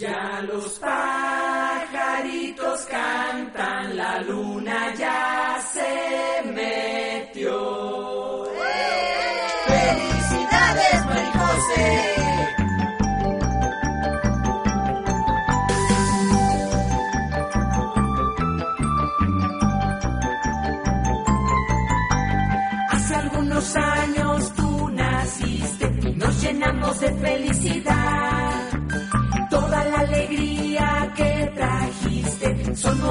Ya los pajaritos cantan, la luna ya se metió. ¡Felicidades, Marijose! Hace algunos años tú naciste y nos llenamos de felicidad. Toda la alegría que trajiste son